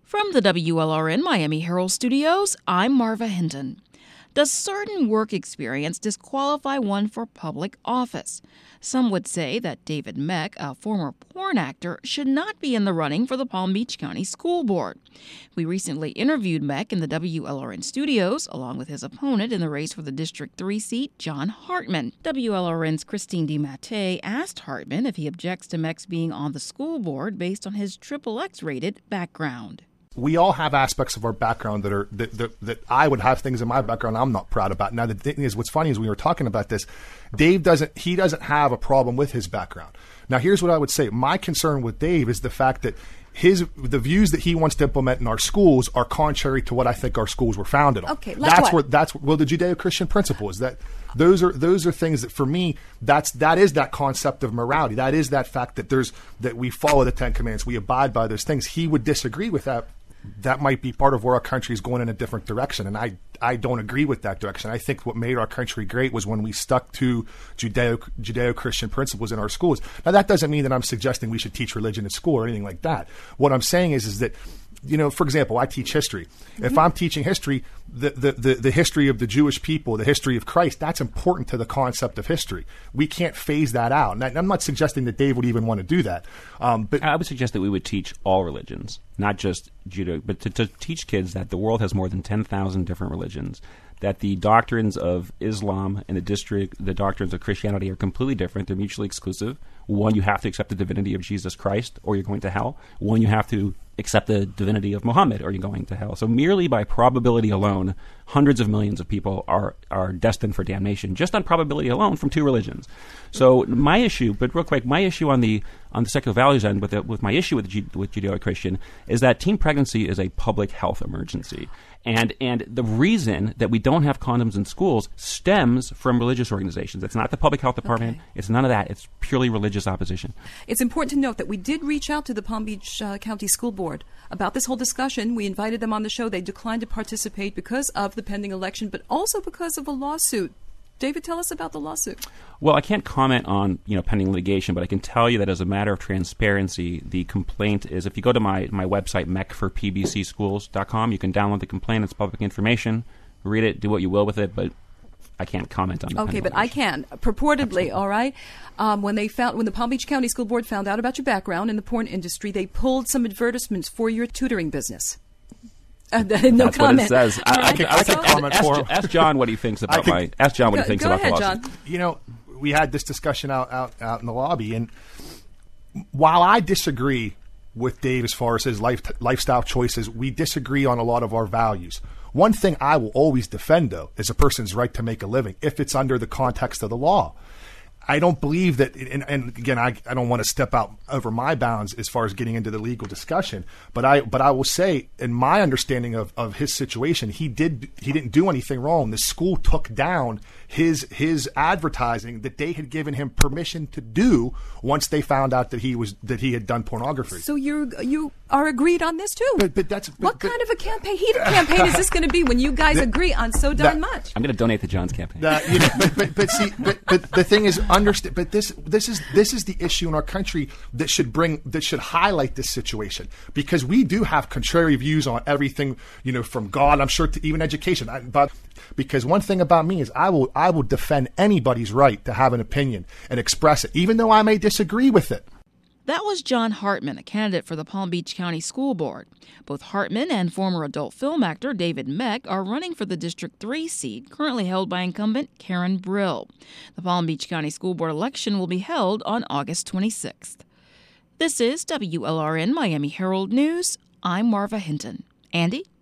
From the WLRN Miami Herald Studios, I'm Marva Hinton. Does certain work experience disqualify one for public office? Some would say that David Meck, a former porn actor, should not be in the running for the Palm Beach County School Board. We recently interviewed Meck in the WLRN studios, along with his opponent in the race for the District 3 seat, John Hartman. WLRN's Christine DiMattei asked Hartman if he objects to Meck's being on the school board based on his XXX-rated background. We all have aspects of our background that I would have things in my background I'm not proud about. Now, the thing is, what's funny is we were talking about this. Dave doesn't have a problem with his background. Now, here's what I would say. My concern with Dave is the fact that the views that he wants to implement in our schools are contrary to what I think our schools were founded on. Okay, the Judeo-Christian principle is that those are things that for me that is that concept of morality. That is that fact that we follow the Ten Commandments, we abide by those things. He would disagree with that. That might be part of where our country is going in a different direction, and I don't agree with that direction. I think what made our country great was when we stuck to Judeo-Christian principles in our schools. Now, that doesn't mean that I'm suggesting we should teach religion in school or anything like that. What I'm saying is that, for example, I teach history. Mm-hmm. If I'm teaching history, the history of the Jewish people, the history of Christ, that's important to the concept of history. We can't phase that out. And I'm not suggesting that Dave would even want to do that. But I would suggest that we would teach all religions, not just Judaism, but to teach kids that the world has more than 10,000 different religions, that the doctrines of Islam and the doctrines of Christianity are completely different. They're mutually exclusive. One, you have to accept the divinity of Jesus Christ or you're going to hell. One, you have to accept the divinity of Muhammad or you're going to hell. So merely by probability alone, hundreds of millions of people are destined for damnation just on probability alone from two religions. So my issue, but real quick, my issue on the secular values end with my issue with Judeo-Christian is that teen pregnancy is a public health emergency. And the reason that we don't have condoms in schools stems from religious organizations. It's not the public health department. Okay. It's none of that. It's purely religious opposition. It's important to note that we did reach out to the Palm Beach County School Board about this whole discussion. We invited them on the show. They declined to participate because of the pending election, but also because of a lawsuit. David, tell us about the lawsuit. Well, I can't comment on pending litigation, but I can tell you that as a matter of transparency, the complaint is, if you go to my website, mechforpbcschools.com, you can download the complaint. It's public information. Read it, do what you will with it, but I can't comment on it. Okay, but I can. Purportedly, absolutely. All right? When the Palm Beach County School Board found out about your background in the porn industry, they pulled some advertisements for your tutoring business. No That's comment. What it says. I can comment for him. Ask John what he thinks about Ask John what he thinks about the lawsuit. John. We had this discussion out in the lobby, and while I disagree with Dave as far as his lifestyle choices, we disagree on a lot of our values. One thing I will always defend, though, is a person's right to make a living if it's under the context of the law. I don't believe that, and again, I don't want to step out over my bounds as far as getting into the legal discussion, but I will say, in my understanding of his situation, he didn't do anything wrong. The school took down his advertising that they had given him permission to do once they found out that he had done pornography. So you are agreed on this too. What kind of a heated campaign is this going to be when you guys agree on so darn much? I'm going to donate to John's campaign. But the thing is, but this is the issue in our country that should highlight this situation, because we do have contrary views on everything, from God, I'm sure, to even education. But because one thing about me is I will defend anybody's right to have an opinion and express it, even though I may disagree with it. That was John Hartman, a candidate for the Palm Beach County School Board. Both Hartman and former adult film actor David Meck are running for the District 3 seat, currently held by incumbent Karen Brill. The Palm Beach County School Board election will be held on August 26th. This is WLRN Miami Herald News. I'm Marva Hinton. Andy?